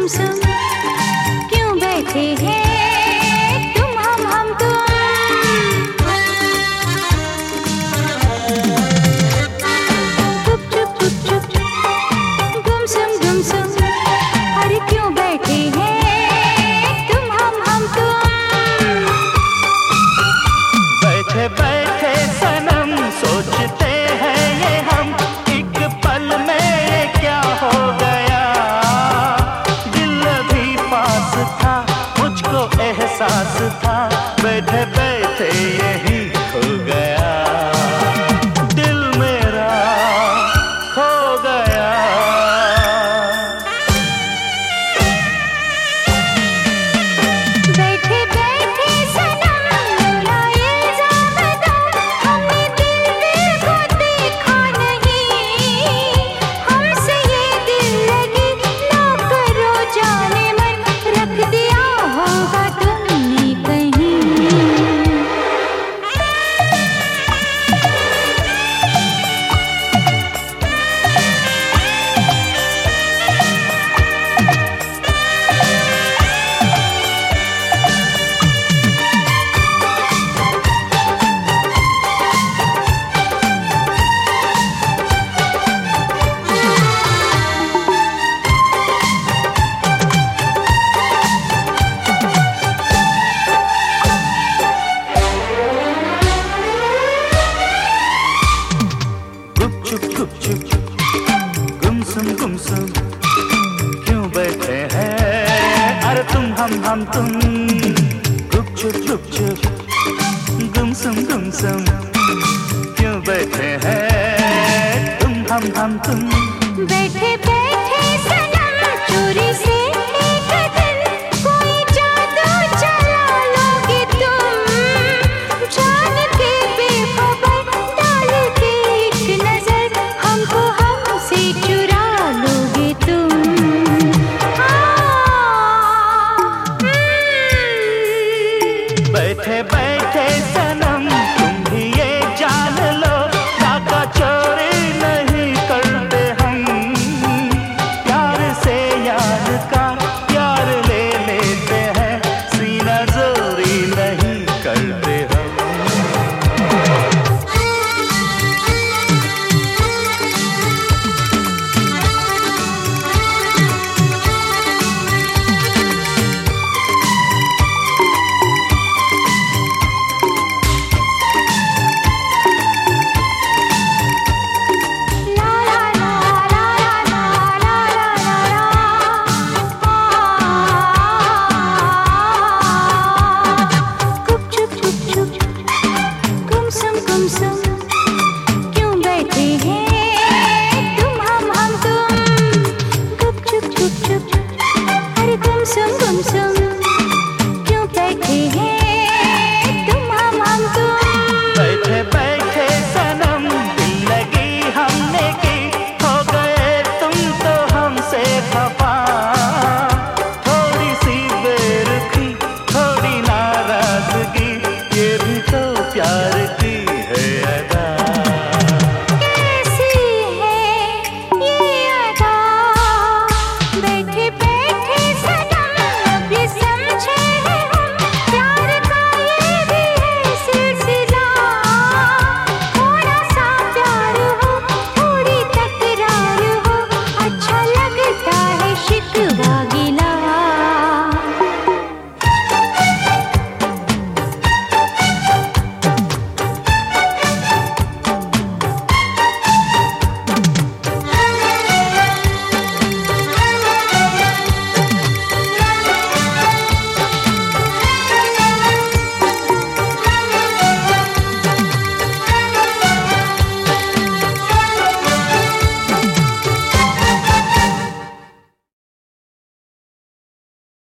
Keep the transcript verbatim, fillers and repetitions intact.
सुम क्यों बैठे हैं तुम हम हम तुम। गुप चुप गुप चुप गुम सुम गुम सुम अरे क्यों बैठे हैं तुम हम हम तुम। बैठे बैठे सनम सोचते हैं ये हम, एक पल में ये क्या हो गया। दिल भी पास था मुझको एहसास था, बैठे बैठे यही खो गया। दिल मेरा खो गया। बैठे बैठे सनम मेरा इल्जाम दो, हमने दिल को देखा नहीं। हमसे ये दिल लगी ना करो जाने मन, रख दिया होगा तुमने कहीं। गुप चुप गुप चुप गुमसुम गुमसुम क्यों बैठे हैं अरे तुम हम हम तुम। गुप चुप गुप चुप गुमसुम गुमसुम क्यों बैठे हैं तुम हम हम तुम। बैठे बैठे सनम